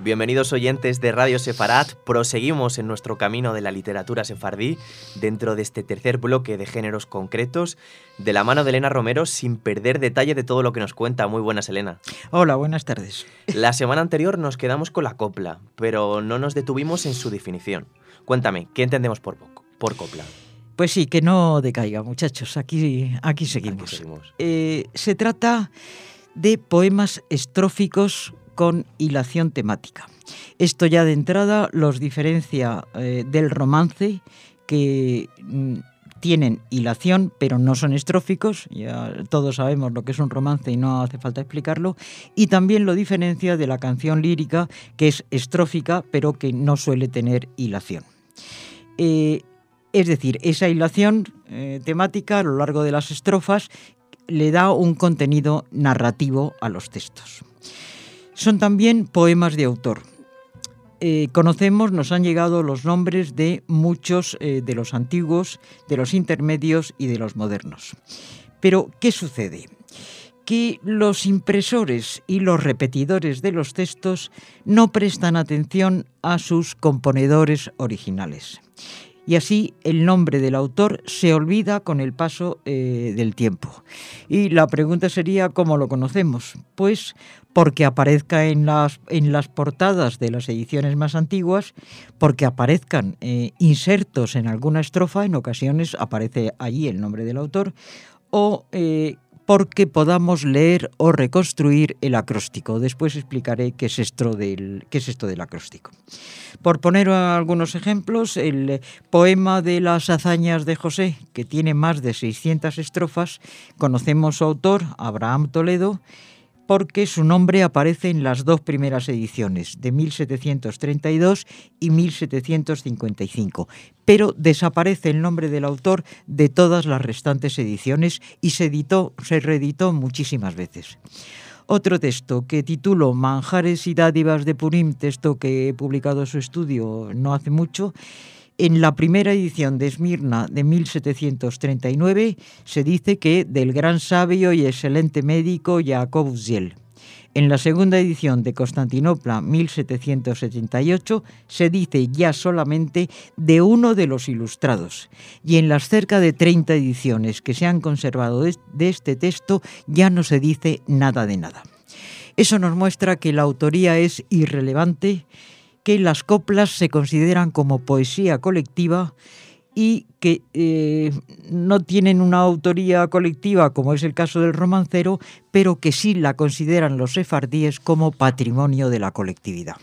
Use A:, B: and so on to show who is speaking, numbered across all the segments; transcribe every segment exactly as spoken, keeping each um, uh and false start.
A: Bienvenidos oyentes de Radio Sefarat, proseguimos en nuestro camino de la literatura sefardí dentro de este tercer bloque de géneros concretos, de la mano de Elena Romero, sin perder detalle de todo lo que nos cuenta. Muy buenas, Elena.
B: Hola, buenas tardes.
A: La semana anterior nos quedamos con la copla, pero no nos detuvimos en su definición. Cuéntame, ¿qué entendemos por, por copla?
B: Pues sí, que no decaiga, muchachos, aquí, aquí seguimos.
A: Aquí seguimos.
B: Eh, se trata de poemas estróficos con hilación temática. Esto ya de entrada los diferencia eh, del romance, que mm, tienen hilación pero no son estróficos, ya todos sabemos lo que es un romance y no hace falta explicarlo, y también lo diferencia de la canción lírica, que es estrófica pero que no suele tener hilación. Eh, es decir, esa hilación eh, temática a lo largo de las estrofas le da un contenido narrativo a los textos. Son también poemas de autor. Eh, conocemos, nos han llegado los nombres de muchos eh, de los antiguos, de los intermedios y de los modernos. Pero, ¿qué sucede? Que los impresores y los repetidores de los textos no prestan atención a sus componedores originales. Y así el nombre del autor se olvida con el paso eh, del tiempo. Y la pregunta sería, ¿cómo lo conocemos? Pues porque aparezca en las, en las portadas de las ediciones más antiguas, porque aparezcan eh, insertos en alguna estrofa, en ocasiones aparece allí el nombre del autor, o eh, porque podamos leer o reconstruir el acróstico. Después explicaré qué es esto del, qué es esto del acróstico. Por poner algunos ejemplos, el poema de las hazañas de José, que tiene más de seiscientas estrofas, conocemos su autor, Abraham Toledo, porque su nombre aparece en las dos primeras ediciones, de mil setecientos treinta y dos y mil setecientos cincuenta y cinco, pero desaparece el nombre del autor de todas las restantes ediciones y se editó, se reeditó muchísimas veces. Otro texto que titulo Manjares y dádivas de Purim, texto que he publicado su estudio no hace mucho. En la primera edición de Esmirna de mil setecientos treinta y nueve se dice que del gran sabio y excelente médico Jacob Uzziel. En la segunda edición de Constantinopla mil setecientos setenta y ocho se dice ya solamente de uno de los ilustrados, y en las cerca de treinta ediciones que se han conservado de este texto ya no se dice nada de nada. Eso nos muestra que la autoría es irrelevante, que las coplas se consideran como poesía colectiva y que eh, no tienen una autoría colectiva como es el caso del romancero, pero que sí la consideran los sefardíes como patrimonio de la colectividad.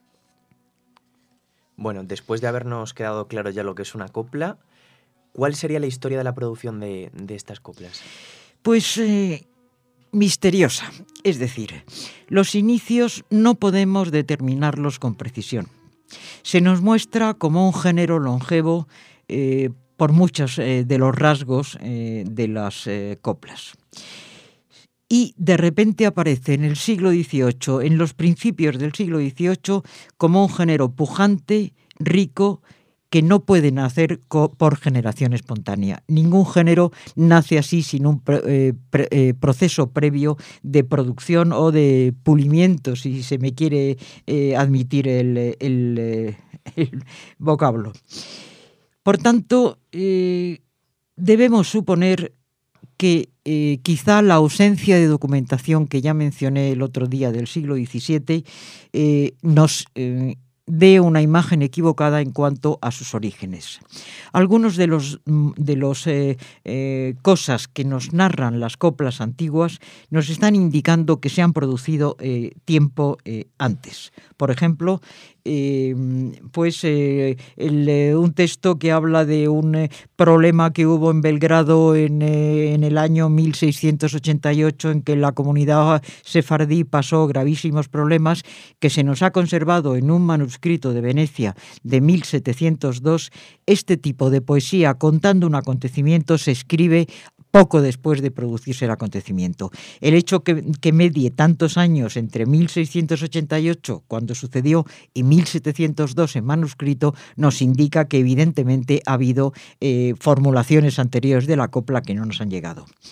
A: Bueno, después de habernos quedado claro ya lo que es una copla, ¿cuál sería la historia de la producción de, de estas coplas?
B: Pues eh, misteriosa, es decir, los inicios no podemos determinarlos con precisión. Se nos muestra como un género longevo eh, por muchos eh, de los rasgos eh, de las eh, coplas. Y de repente aparece en el siglo dieciocho, en los principios del siglo dieciocho, como un género pujante, rico, que no puede nacer co- por generación espontánea. Ningún género nace así sin un pre- eh, pre- eh, proceso previo de producción o de pulimiento, si se me quiere eh, admitir el, el, el vocablo. Por tanto, eh, debemos suponer que eh, quizá la ausencia de documentación que ya mencioné el otro día del siglo diecisiete eh, nos eh, dé una imagen equivocada en cuanto a sus orígenes. Algunos de los, de los eh, eh, cosas que nos narran las coplas antiguas nos están indicando que se han producido eh, tiempo eh, antes. Por ejemplo, eh, pues eh, el, eh, un texto que habla de un eh, problema que hubo en Belgrado en, eh, en el año mil seiscientos ochenta y ocho, en que la comunidad sefardí pasó gravísimos problemas, que se nos ha conservado en un manuscrito de Venecia de mil setecientos dos. Este tipo de poesía contando un acontecimiento se escribe poco después de producirse el acontecimiento. El hecho que, que medie tantos años entre mil seiscientos ochenta y ocho, cuando sucedió, y mil setecientos dos en manuscrito, nos indica que evidentemente ha habido eh, formulaciones anteriores de la copla que no nos han llegado.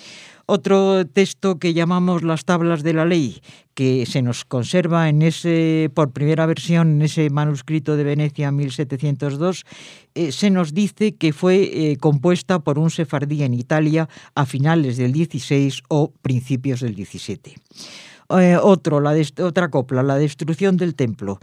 B: Otro texto que llamamos las tablas de la ley, que se nos conserva en ese, por primera versión en ese manuscrito de Venecia mil setecientos dos, eh, se nos dice que fue eh, compuesta por un sefardí en Italia a finales del dieciséis o principios del diecisiete. Eh, otro, la de, otra copla, la destrucción del templo,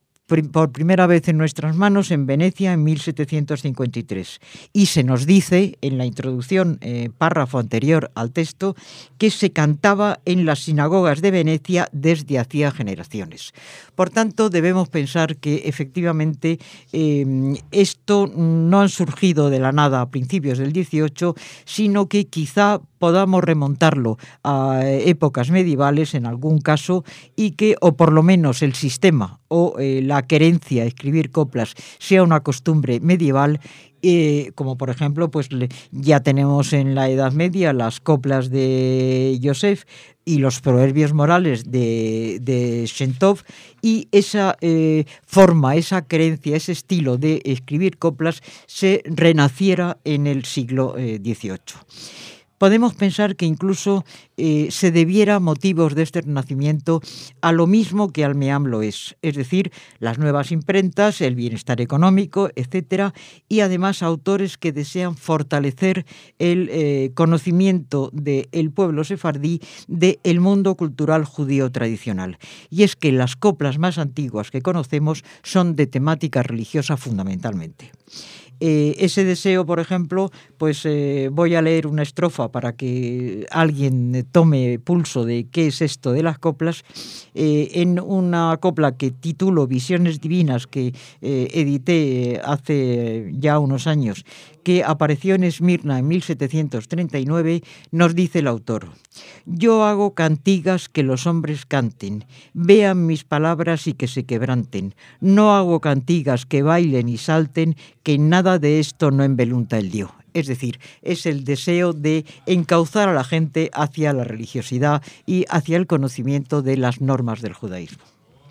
B: por primera vez en nuestras manos en Venecia en mil setecientos cincuenta y tres. Y se nos dice, en la introducción, eh, párrafo anterior al texto, que se cantaba en las sinagogas de Venecia desde hacía generaciones. Por tanto, debemos pensar que efectivamente eh, esto no ha surgido de la nada a principios del dieciocho, sino que quizá podamos remontarlo a épocas medievales en algún caso, y que, o por lo menos el sistema o eh, la querencia a escribir coplas sea una costumbre medieval, eh, como por ejemplo pues le, ya tenemos en la Edad Media las coplas de Joseph y los proverbios morales de, de Shentov, y esa eh, forma, esa creencia, ese estilo de escribir coplas se renaciera en el siglo eh, dieciocho. Podemos pensar que incluso eh, se debiera motivos de este renacimiento a lo mismo que al Meam lo es, es decir, las nuevas imprentas, el bienestar económico, etcétera, y además autores que desean fortalecer el eh, conocimiento del pueblo sefardí del mundo cultural judío tradicional. Y es que las coplas más antiguas que conocemos son de temática religiosa fundamentalmente. Eh, ese deseo, por ejemplo, pues eh, voy a leer una estrofa para que alguien tome pulso de qué es esto de las coplas, eh, en una copla que titulo Visiones Divinas, que eh, edité hace ya unos años, que apareció en Esmirna en mil setecientos treinta y nueve, nos dice el autor: yo hago cantigas que los hombres canten, vean mis palabras y que se quebranten. No hago cantigas que bailen y salten, que nada de esto no embelunta el Dios. Es decir, es el deseo de encauzar a la gente hacia la religiosidad y hacia el conocimiento de las normas del judaísmo.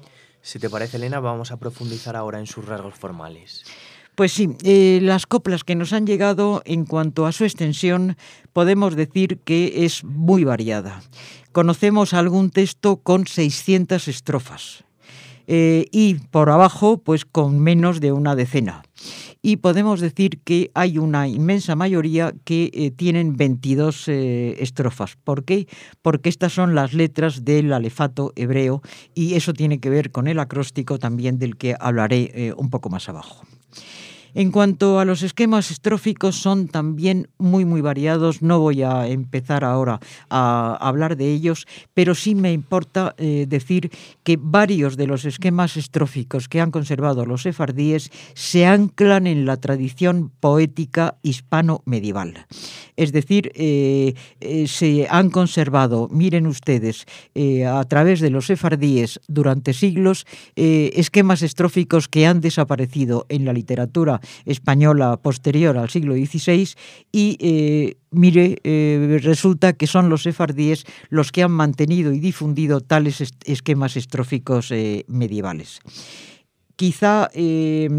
A: Si te parece, Elena, vamos a profundizar ahora en sus rasgos formales.
B: Pues sí, eh, las coplas que nos han llegado en cuanto a su extensión podemos decir que es muy variada. Conocemos algún texto con seiscientas estrofas eh, y por abajo pues con menos de una decena. Y podemos decir que hay una inmensa mayoría que eh, tienen veintidós eh, estrofas. ¿Por qué? Porque estas son las letras del alefato hebreo, y eso tiene que ver con el acróstico también, del que hablaré eh, un poco más abajo. En cuanto a los esquemas estróficos, son también muy muy variados. No voy a empezar ahora a hablar de ellos, pero sí me importa eh, decir que varios de los esquemas estróficos que han conservado los sefardíes se anclan en la tradición poética hispano-medieval. Es decir, eh, eh, se han conservado, miren ustedes, eh, a través de los sefardíes durante siglos, eh, esquemas estróficos que han desaparecido en la literatura española posterior al siglo dieciséis, y eh, mire, eh, resulta que son los sefardíes los que han mantenido y difundido tales est- esquemas estróficos eh, medievales. Quizá eh,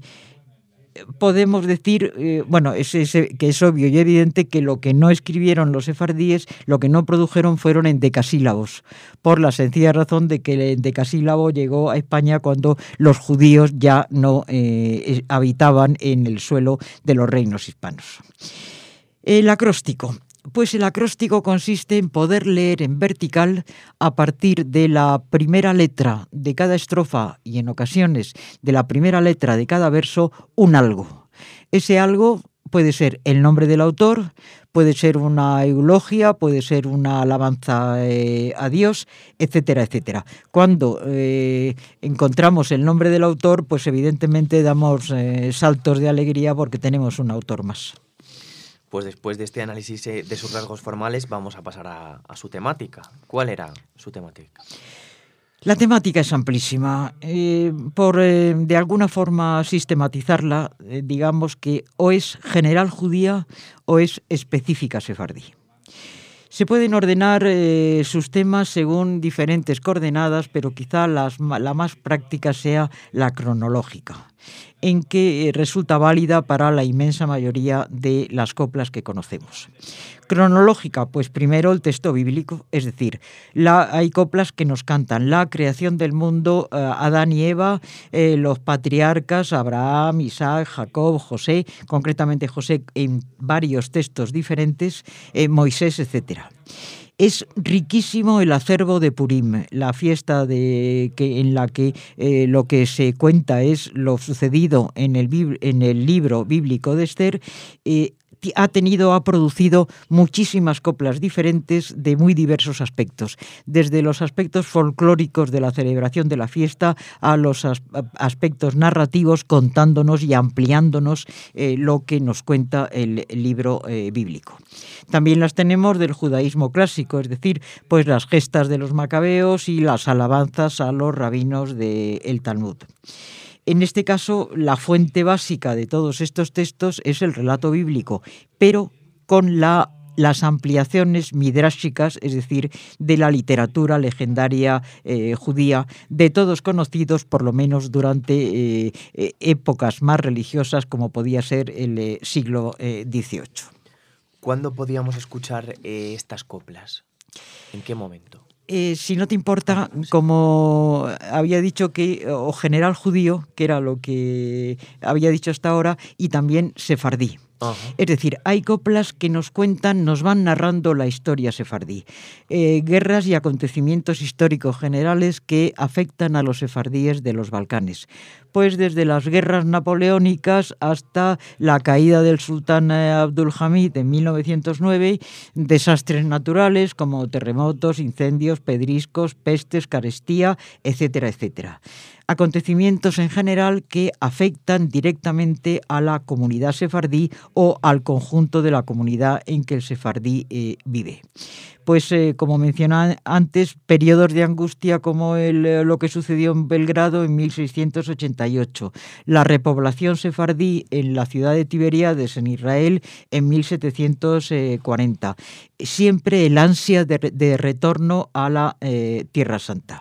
B: podemos decir, eh, bueno, es, es, que es obvio y evidente que lo que no escribieron los sefardíes, lo que no produjeron fueron endecasílabos, por la sencilla razón de que el endecasílabo llegó a España cuando los judíos ya no eh, habitaban en el suelo de los reinos hispanos. El acróstico. Pues el acróstico consiste en poder leer en vertical a partir de la primera letra de cada estrofa y en ocasiones de la primera letra de cada verso un algo. Ese algo puede ser el nombre del autor, puede ser una eulogia, puede ser una alabanza eh, a Dios, etcétera, etcétera. Cuando eh, encontramos el nombre del autor, pues evidentemente damos eh, saltos de alegría porque tenemos un autor más.
A: Pues después de este análisis de sus rasgos formales, vamos a pasar a, a su temática. ¿Cuál era su temática?
B: La temática es amplísima. Eh, por eh, de alguna forma sistematizarla, eh, digamos que o es general judía o es específica sefardí. Se pueden ordenar eh, sus temas según diferentes coordenadas, pero quizá las, la más práctica sea la cronológica. en que resulta válida para la inmensa mayoría de las coplas que conocemos. Cronológica, pues primero el texto bíblico, es decir, la, hay coplas que nos cantan la creación del mundo, eh, Adán y Eva, eh, los patriarcas, Abraham, Isaac, Jacob, José, concretamente José en varios textos diferentes, eh, Moisés, etcétera. Es riquísimo el acervo de Purim, la fiesta de, que, en la que eh, lo que se cuenta es lo sucedido en el, en el libro bíblico de Esther. Eh, ha tenido, ha producido muchísimas coplas diferentes de muy diversos aspectos, desde los aspectos folclóricos de la celebración de la fiesta a los as- aspectos narrativos, contándonos y ampliándonos eh, lo que nos cuenta el, el libro eh, bíblico. También las tenemos del judaísmo clásico, es decir, pues las gestas de los macabeos y las alabanzas a los rabinos del Talmud. En este caso, la fuente básica de todos estos textos es el relato bíblico, pero con la, las ampliaciones midráshicas, es decir, de la literatura legendaria eh, judía, de todos conocidos, por lo menos durante eh, eh, épocas más religiosas, como podía ser el eh, siglo eh, dieciocho.
A: ¿Cuándo podíamos escuchar eh, estas coplas? ¿En qué momento?
B: Eh, si no te importa, como había dicho que, o general judío, que era lo que había dicho hasta ahora, y también sefardí. Uh-huh. Es decir, hay coplas que nos cuentan, nos van narrando la historia sefardí. Eh, guerras y acontecimientos históricos generales que afectan a los sefardíes de los Balcanes. Pues desde las guerras napoleónicas hasta la caída del sultán Abdulhamid en mil novecientos nueve, desastres naturales como terremotos, incendios, pedriscos, pestes, carestía, etcétera, etcétera. Acontecimientos en general que afectan directamente a la comunidad sefardí o al conjunto de la comunidad en que el sefardí eh, vive. Pues eh, como mencioné antes, periodos de angustia como el, lo que sucedió en Belgrado en mil seiscientos ochenta y ocho, la repoblación sefardí en la ciudad de Tiberíades en Israel en mil setecientos cuarenta, siempre el ansia de, de retorno a la eh, Tierra Santa.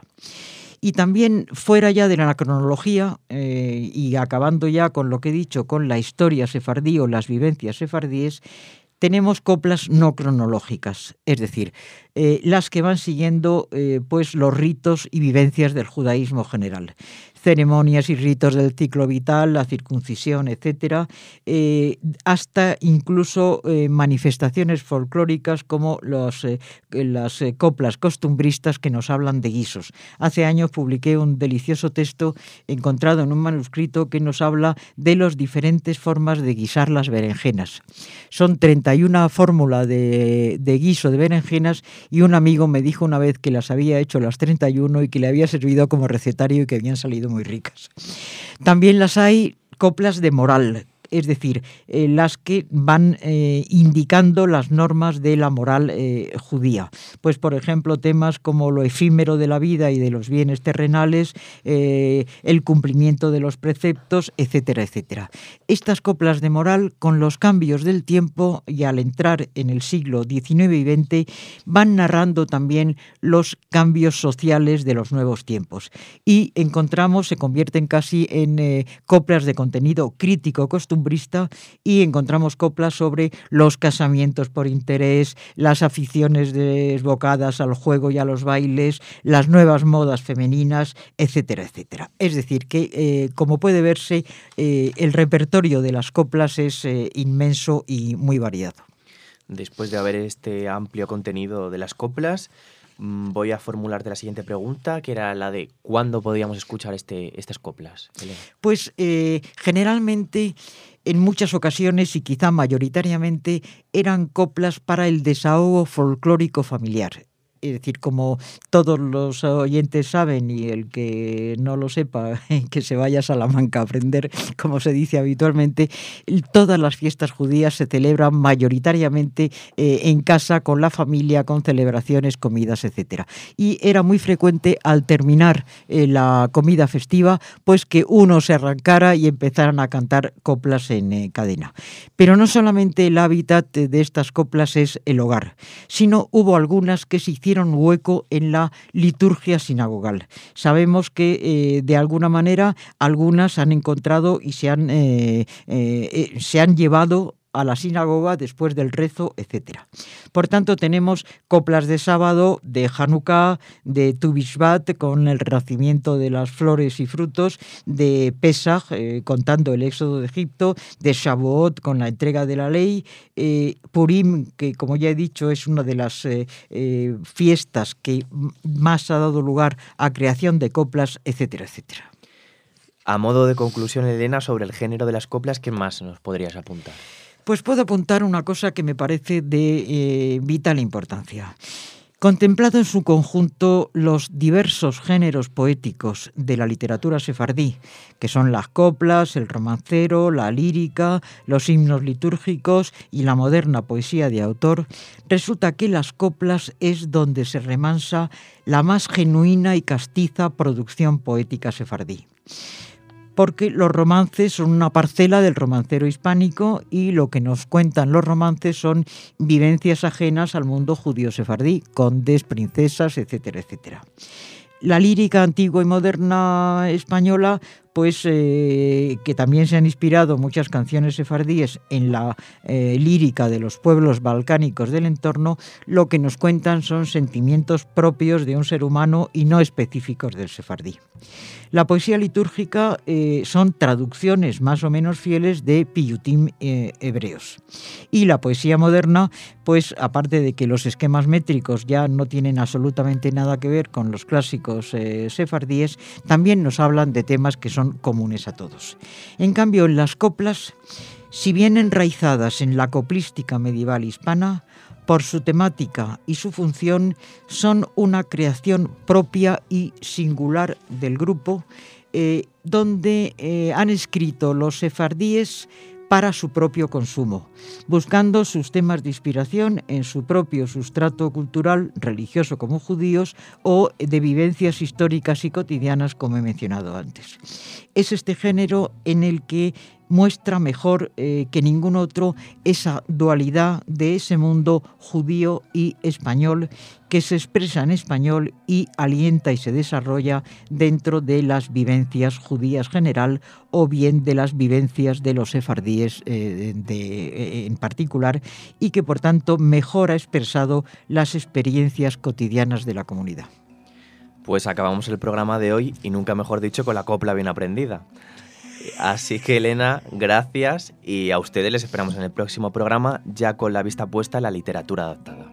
B: Y también fuera ya de la cronología eh, y acabando ya con lo que he dicho, con la historia sefardí o las vivencias sefardíes, tenemos coplas no cronológicas, es decir, eh, las que van siguiendo eh, pues los ritos y vivencias del judaísmo general. Ceremonias y ritos del ciclo vital, la circuncisión, etcétera, eh, hasta incluso eh, manifestaciones folclóricas como los, eh, las eh, coplas costumbristas que nos hablan de guisos. Hace años publiqué un delicioso texto encontrado en un manuscrito que nos habla de las diferentes formas de guisar las berenjenas. Son treinta y una fórmulas de, de guiso de berenjenas y un amigo me dijo una vez que las había hecho las treinta y una y que le había servido como recetario y que habían salido muy ricas. También las hay coplas de moral, es decir, eh, las que van eh, indicando las normas de la moral eh, judía. Pues, por ejemplo, temas como lo efímero de la vida y de los bienes terrenales, eh, el cumplimiento de los preceptos, etcétera, etcétera. Estas coplas de moral, con los cambios del tiempo y al entrar en el siglo diecinueve y veinte, van narrando también los cambios sociales de los nuevos tiempos. Y encontramos, se convierten casi en eh, coplas de contenido crítico costumbrista, y encontramos coplas sobre los casamientos por interés, las aficiones desbocadas al juego y a los bailes, las nuevas modas femeninas, etcétera, etcétera. Es decir, que eh, como puede verse, eh, el repertorio de las coplas es eh, inmenso y muy variado.
A: Después de haber este amplio contenido de las coplas, voy a formularte la siguiente pregunta, que era la de ¿cuándo podíamos escuchar este, estas coplas, Elena?
B: Pues eh, generalmente, en muchas ocasiones y quizá mayoritariamente, eran coplas para el desahogo folclórico familiar. Es decir, como todos los oyentes saben, y el que no lo sepa, que se vaya a Salamanca a aprender, como se dice habitualmente, todas las fiestas judías se celebran mayoritariamente eh, en casa, con la familia, con celebraciones, comidas, etcétera. Y era muy frecuente al terminar eh, la comida festiva, pues que uno se arrancara y empezaran a cantar coplas en eh, cadena. Pero no solamente el hábitat de estas coplas es el hogar, sino hubo algunas que se hicieron hicieron hueco en la liturgia sinagogal. Sabemos que eh, de alguna manera algunas han encontrado y se han, eh, eh, se han llevado a la sinagoga después del rezo, etcétera. Por tanto, tenemos coplas de sábado, de Hanukkah, de Tu Bishvat, con el renacimiento de las flores y frutos, de Pesach, eh, contando el éxodo de Egipto, de Shavuot, con la entrega de la ley, eh, Purim, que como ya he dicho es una de las eh, eh, fiestas que más ha dado lugar a creación de coplas, etcétera, etcétera.
A: A modo de conclusión, Elena, sobre el género de las coplas, ¿qué más nos podrías apuntar?
B: Pues puedo apuntar una cosa que me parece de eh, vital importancia. Contemplado en su conjunto los diversos géneros poéticos de la literatura sefardí, que son las coplas, el romancero, la lírica, los himnos litúrgicos y la moderna poesía de autor, resulta que las coplas es donde se remansa la más genuina y castiza producción poética sefardí. Porque los romances son una parcela del romancero hispánico y lo que nos cuentan los romances son vivencias ajenas al mundo judío sefardí, condes, princesas, etcétera, etcétera. La lírica antigua y moderna española, pues eh, que también se han inspirado muchas canciones sefardíes en la eh, lírica de los pueblos balcánicos del entorno, lo que nos cuentan son sentimientos propios de un ser humano y no específicos del sefardí. La poesía litúrgica eh, son traducciones más o menos fieles de piyutim eh, hebreos. Y la poesía moderna, pues aparte de que los esquemas métricos ya no tienen absolutamente nada que ver con los clásicos eh, sefardíes, también nos hablan de temas que son comunes a todos. En cambio, en las coplas, si bien enraizadas en la coplística medieval hispana, por su temática y su función, son una creación propia y singular del grupo, eh, donde eh, han escrito los sefardíes para su propio consumo, buscando sus temas de inspiración en su propio sustrato cultural, religioso como judíos, o de vivencias históricas y cotidianas, como he mencionado antes. Es este género en el que muestra mejor eh, que ningún otro esa dualidad de ese mundo judío y español que se expresa en español y alienta y se desarrolla dentro de las vivencias judías general o bien de las vivencias de los sefardíes eh, de, eh, en particular, y que por tanto mejor ha expresado las experiencias cotidianas de la comunidad.
A: Pues acabamos el programa de hoy y nunca mejor dicho con la copla bien aprendida. Así que, Elena, gracias, y a ustedes les esperamos en el próximo programa ya con la vista puesta en la literatura adaptada.